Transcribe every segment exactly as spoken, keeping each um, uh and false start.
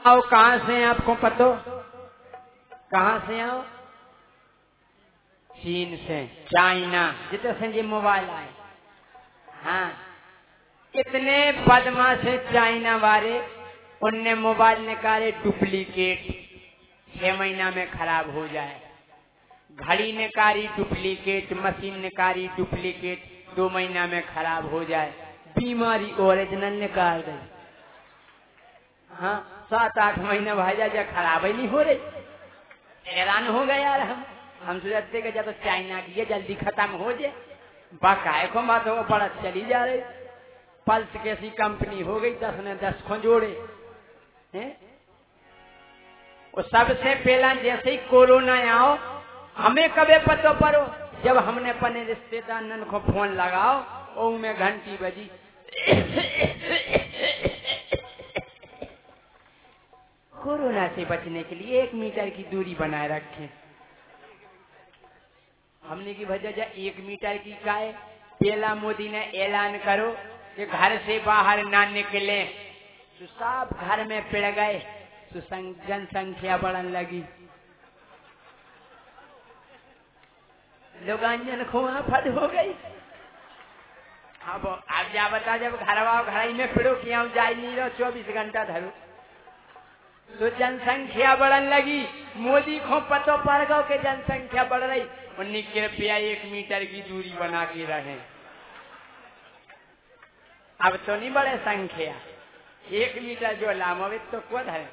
आओ कहाँ से आपको पता? कहाँ से आओ? चीन से, चाइना, जितने से ये मोबाइल आए। हाँ, इतने बदमाश से चाइना वाले, उनने मोबाइल निकाले डुप्लीकेट, छह महीना में खराब हो जाए। घड़ी निकाली डुप्लीकेट, मशीन निकाली डुप्लीकेट, दो महीना में खराब हो जाए। बीमारी ओरिजिनल निकाल गई। हाँ, सात आठ महीने भाई जा खराब ही नहीं हो रही। हैरान हो गए यार हम हम सोचते कि जब तो चाइना की है जल्दी खत्म हो जाए, बकाए को बात हो बड़ा चली जा रही। पल्स कैसी कंपनी हो गई, दस ने दस खो जोड़े हैं। और सबसे पहला जैसे ही कोरोना आओ, हमें कभी पतो पड़ो, जब हमने अपने रिश्तेदार को फोन लगाओ और में घंटी बजी। कोरोना से बचने के लिए एक मीटर की दूरी बनाए रखें। हमने की वजह जा एक मीटर की का है। पहला मोदी ने ऐलान करो कि घर से बाहर ना निकले, तो सब घर में पिड़ गए, तो जनसंख्या बढ़ने लगी। लोग अंजन खुआ फट हो गई। अब आप जा बता, जब घर वाओ घर में पिड़ो कि हम जा नहीं रहो चौबीस घंटा धरो, तो जनसंख्या बढ़ने लगी। मोदी को पतो पड़ गो कि जनसंख्या बढ़ रही, उन्हीं कृपया एक मीटर की दूरी बना के रहे। अब तो नहीं बढ़े संख्या, एक मीटर जो लामोवित तो खुद है।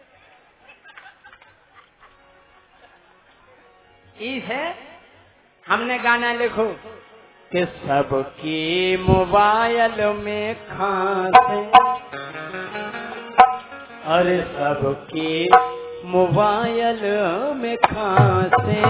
इस है हमने गाना लिखो कि सबके मोबाइल में खांसे, अरे सबके मोबाइल में खांसे,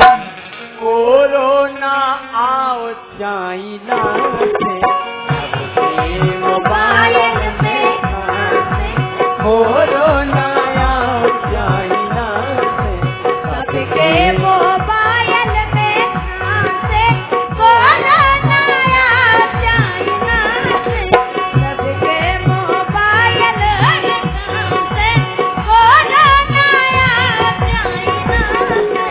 कोरोना आओ चाइना से, सबके मोबाइल में खांसे, कोरोना आओ चाइना से, सबके मोबाइल में खांसे, कोरोना आओ चाइना से, सबके मोबाइल में खांसे, कोरोना आओ चाइना से।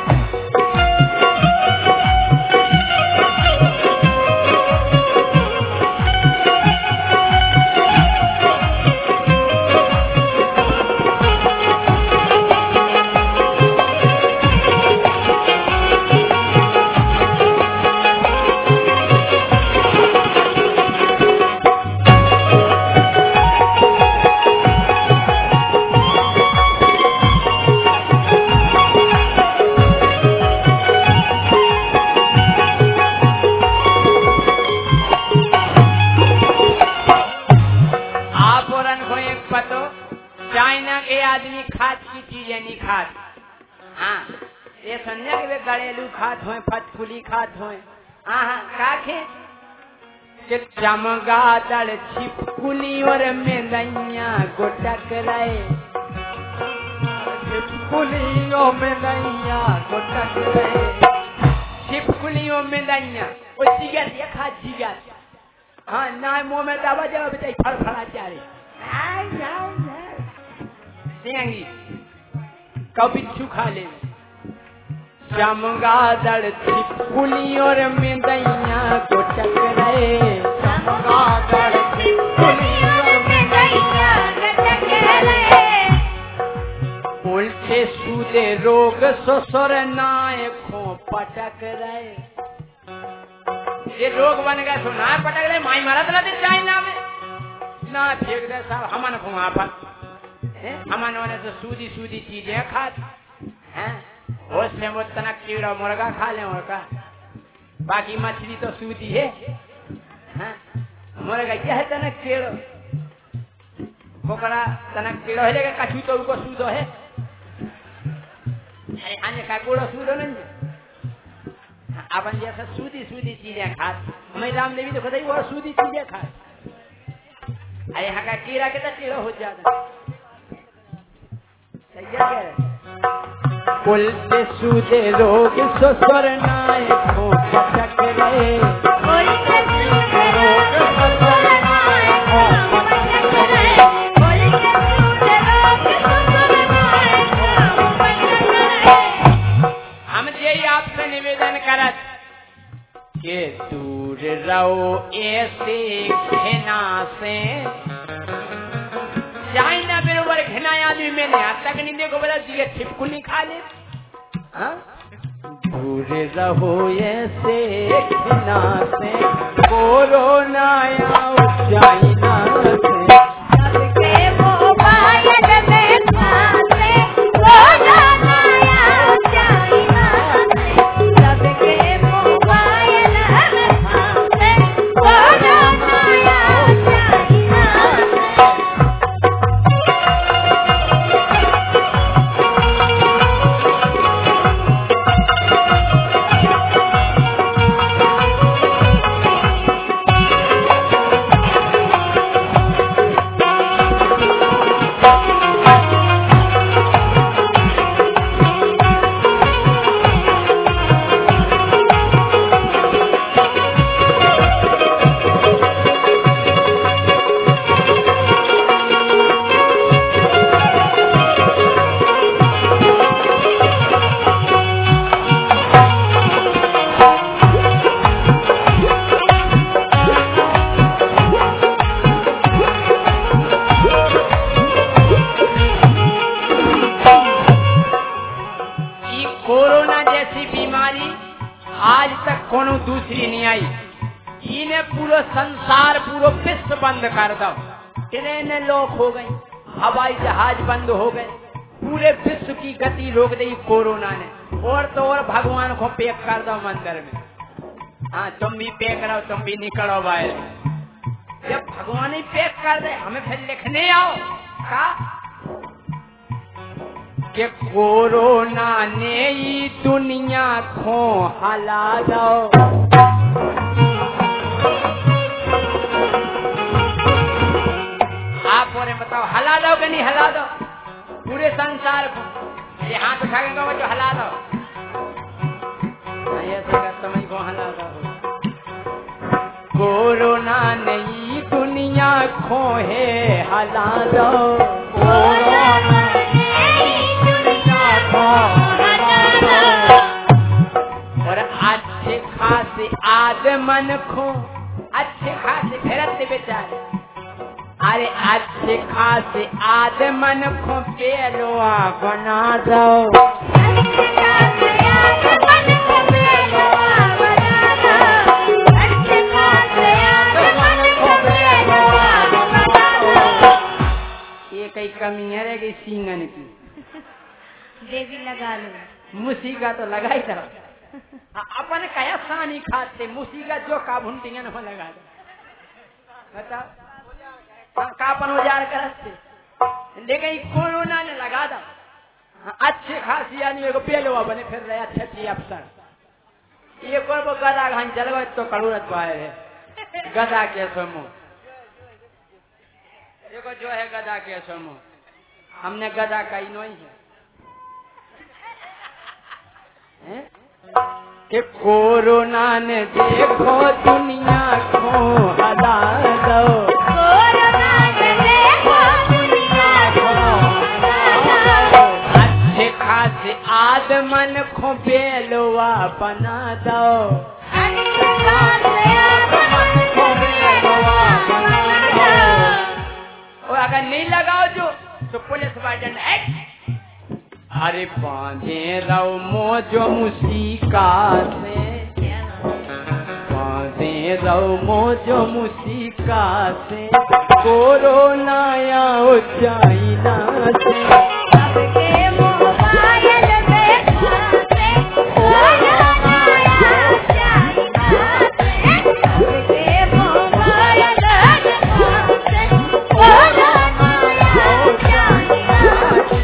चाइना के आदमी खाद की चीजें नहीं खात। हाँ, ये समझा कि वे घरेलू खात हो, फटफुली खात हो। हाँ, काखे कि चमगादड़ छिपकुली और मेलैया गोटक रहे, छिपकुलियों में नैया गोटक रहे, छिपकुलियों में नैया वो जिगर ये खा जिगर। हाँ, ना मुंह में दबा जाओ बेटा फड़फड़ा जा रही देंगी, कभी बिच्छू खा ले। चमगादड़ छिपकुली और मेंदैया गोटक रहे, चमगादड़ छिपकुली और मेंदैया गोटक रहे, उल्टे सूदे रोग ससुर नाय खो पटक रहे। ये रोग बन गया, सो नाय पटक रहे। माई मारा था चाइना में ना फेंक दे साहब, हमन को वहां पर हमन होने तो सूदी सूदी चीजें खात हैं। उससे वो तनक कीड़ा मुर्गा खा ले मुर्गा, बाकी मछली तो सूदी है। हैं? मुर्गा क्या है तनक कीड़ो, खोकड़ा तनक कीड़ो है, लेकिन कछू तो उनको सूदो है। अन्य का कूड़ो सूदो नहीं। अपन जैसा सूदी सूदी चीजें खात, मैं राम देवी तो खुद ही वो सूदी चीजें खात। अरे यहाँ का कीड़ा के तो कीड़ो हो जाता। उल्टे सूदे रोग ससुर नाय खो पटक रहे, उल्टे सूदे रोग ससुर नाय खो पटक रहे, उल्टे सूदे रोग के दूर रहो ऐसे घृणा से। चाइना बरोबर घृणा आदमी मैंने आज तक नहीं देखो, बोला जी छिपकुली खा ले। दूर रहो ऐसे घृणा से, कोरोना आओ चाइना से। सबके मोबाइल में फांसे, कोरोना आओ चाइना से। सबके मोबाइल में फांसे, कोरोना आओ चाइना से। संसार पूरा विश्व बंद कर दो, ट्रेनें लॉक हो गई, हवाई जहाज बंद हो गए, पूरे विश्व की गति रोक दी कोरोना ने। और तो और भगवान को पैक कर दो मंदिर में। हाँ तुम भी पैक रहो, तुम भी निकलो बाहर। जब भगवान ही पैक कर दे, हमें फिर लिखने आओ का कि कोरोना ने ही दुनिया को हला दो। आप और बताओ, हला दो कि नहीं हला दो पूरे संसार को? ये हाथ उठाएगा वो जो हला दो, ऐसे तुम को हला दो। कोरोना नई दुनिया को है हला दो, कोरोना नई दुनिया को हला दो। और अच्छे खासे आदमन को, अच्छे खासे फिरते बेचारे, अरे अच्छे खासे आदमन को पेलवा बना दो। अच्छे खासे आदमन को पेलवा बना दो। अच्छे खासे आदमन को पेलवा बना दो। ये कई कमी है रे कि सींगन की देवी लगा लो। मुसीगा तो लगा ही तरह अपन कया सानी खाते, मुसीगा जो काभुंटियन हो लगा दो। बताओ कापन उजार करते, लेकिन कोरोना ने लगा था। अच्छे खासी आदमी को पेलवा बने फिर रहे अच्छे अच्छे अफसर। ये को गदा घन जलवा तो कड़ूरत बाहर है गदा के समूह। देखो जो है गदा के समूह, हमने गदा का ही नहीं है, है? कि कोरोना ने देखो दुनिया को हला दो। आदमन को बेलवा बना दो। और अगर नहीं लगाओ जो तो पुलिस वार्डन अरे बांधे रहो मोजो मुसीका से, बांधे रहो मोजो मुसीका से, कोरोना आओ चाइना से। सबके मोबाइल में फांसे, कोरोना आओ चाइना से। सबके मोबाइल में फांसे, कोरोना आओ चाइना से।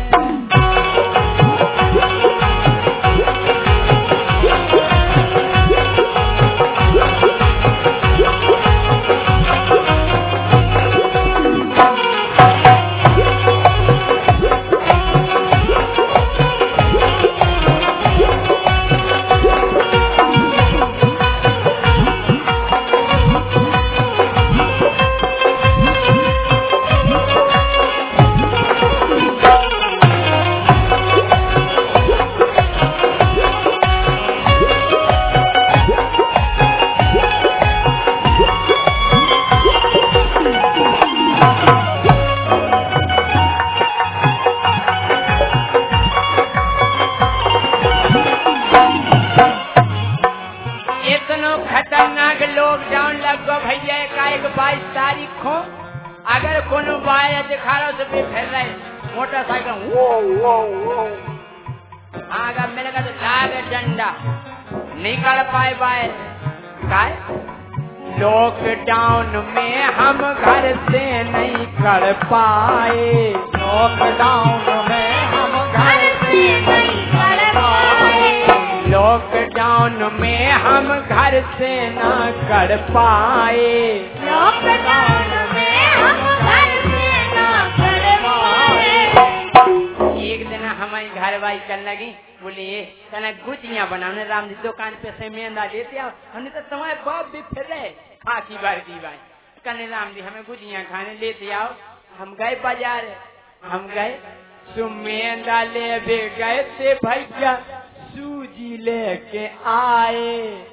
मोबाइल दिखा रहा हूँ भी फिर रहे मोटरसाइकिल वो वो वो आगा मेरे का तो लागे डंडा नहीं कर पाए बाय काय लॉकडाउन में हम घर से नहीं कर पाए लॉकडाउन में हम घर से नहीं कर पाए लॉकडाउन में हम घर से ना कर पाए लॉकडाउन में हम घर से ना कर पाए। एक दिन हमारी घर वाई कर लगी बोले कहना गुजियाँ बनाने राम जी दुकान पे से मेंदा लेते आओ हमने तो तुम्हारे बाप भी फिर रहे खाकी बारी भाई कहने राम जी हमें गुजियाँ खाने लेते आओ हम गए बाजार हम गए सुमेंदा ले भी गए थे भैया सूजी लेके आए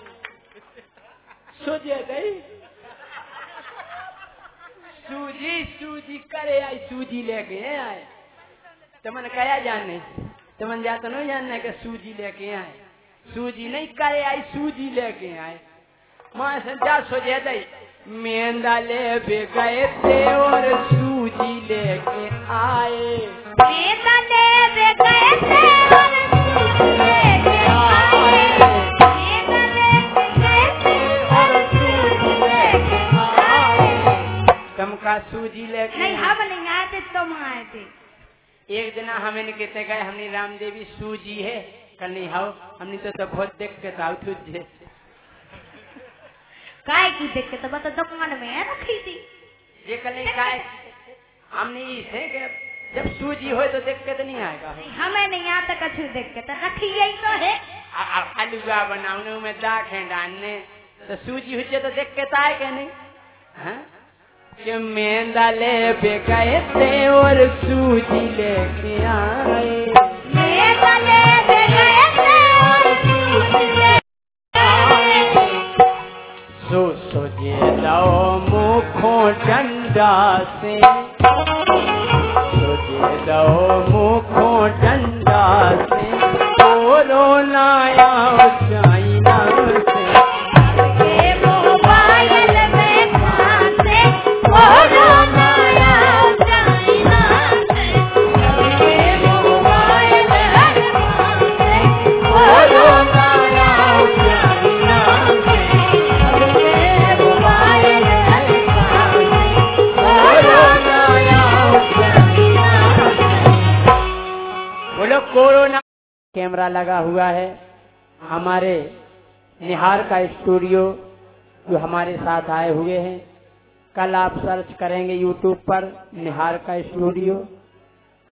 सोचे गई सूजी सूजी करे आई सूजी लेके आए तुमने कहा जाने तुमने जाता नहीं जानना कि सूजी लेके आए सूजी नहीं करे आई सूजी लेके आए माँ संजा सोचे दई मेंदा ले भी गए थे और सूजी लेके आए मेंदा ले भी गए थे और सूजी लेके आए मेंदा ले भी गए थे और सूजी लेके आए तुमका सूजी लेके नहीं हम नहीं आए थे तुम आए थे। एक दिन हमें कहते गए हमने राम देवी सूजी है कल नहीं हाउ हमने तो, तो बहुत दिक्कत आओ तुझे काय की दिक्कत तो बता दुकान में है रखी थी ये कल नहीं काय हमने इसे कि जब सूजी हो तो दिक्कत नहीं आएगा नहीं, हमें नहीं आता कुछ दिक्कत रखी यही तो है हलवा बनाने में दाखें डालने तो सूजी हो तो दिक्कत आए क्या नहीं हाँ कि मेंदा ले भी गए थे और सूजी लेके आए मेंदा ले भी गए थे और सूजी लेके आए सो सोजे लो मुखों डंडा से सोजे लो मुखों डंडा से कोरोना आया चाइना से कोरोना कैमरा लगा हुआ है हमारे निहार का स्टूडियो जो हमारे साथ आए हुए हैं कल आप सर्च करेंगे यूट्यूब पर निहार का स्टूडियो